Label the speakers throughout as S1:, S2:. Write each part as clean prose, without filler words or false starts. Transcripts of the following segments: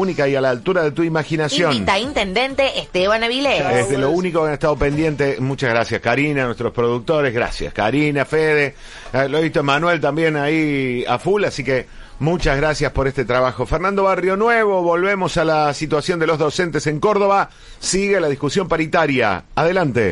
S1: única y a la altura de tu imaginación.
S2: Invita intendente Esteban Avilés.
S1: Es de lo único que han estado pendientes. Muchas gracias, Karina, nuestros productores. Gracias, Karina, Fede. Lo he visto Manuel también ahí a full, así que muchas gracias por este trabajo. Fernando Barrio Nuevo, volvemos a la situación de los docentes en Córdoba. Sigue la discusión paritaria. Adelante.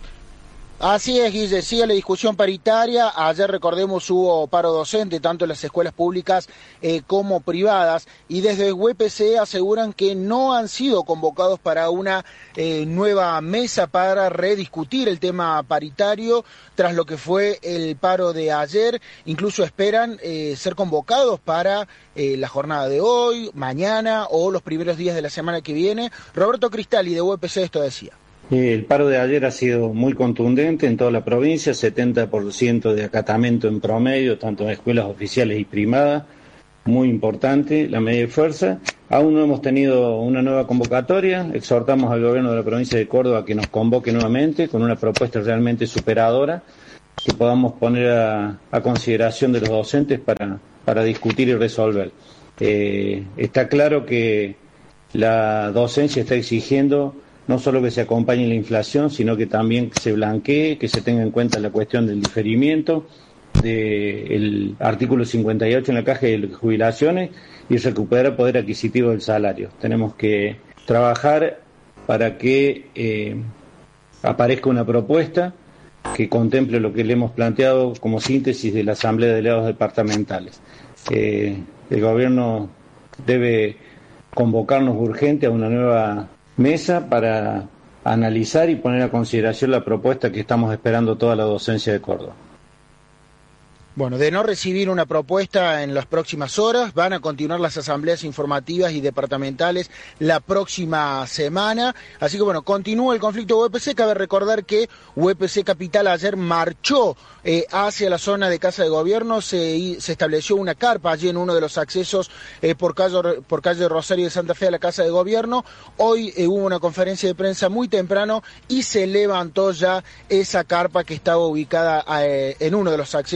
S3: Así es, Guille, sigue la discusión paritaria. Ayer, recordemos, hubo paro docente, tanto en las escuelas públicas como privadas, y desde UPC aseguran que no han sido convocados para una nueva mesa para rediscutir el tema paritario tras lo que fue el paro de ayer. Incluso esperan ser convocados para la jornada de hoy, mañana o los primeros días de la semana que viene. Roberto Cristalli, de UPC, esto decía.
S4: El paro de ayer ha sido muy contundente en toda la provincia, 70% de acatamiento en promedio, tanto en escuelas oficiales y privadas, muy importante la medida de fuerza. Aún no hemos tenido una nueva convocatoria, exhortamos al gobierno de la provincia de Córdoba que nos convoque nuevamente con una propuesta realmente superadora que podamos poner a consideración de los docentes para discutir y resolver. Está claro que la docencia está exigiendo no solo que se acompañe la inflación, sino que también se blanquee, que se tenga en cuenta la cuestión del diferimiento del artículo 58 en la caja de jubilaciones y recuperar poder adquisitivo del salario. Tenemos que trabajar para que aparezca una propuesta que contemple lo que le hemos planteado como síntesis de la Asamblea de Delegados Departamentales. El gobierno debe convocarnos urgente a una nueva mesa para analizar y poner a consideración la propuesta que estamos esperando toda la docencia de Córdoba.
S3: Bueno, de no recibir una propuesta en las próximas horas, van a continuar las asambleas informativas y departamentales la próxima semana. Así que bueno, continúa el conflicto UPC. Cabe recordar que UPC Capital ayer marchó hacia la zona de Casa de Gobierno. Se estableció una carpa allí en uno de los accesos por calle Rosario de Santa Fe a la Casa de Gobierno. Hoy hubo una conferencia de prensa muy temprano y se levantó ya esa carpa que estaba ubicada en uno de los accesos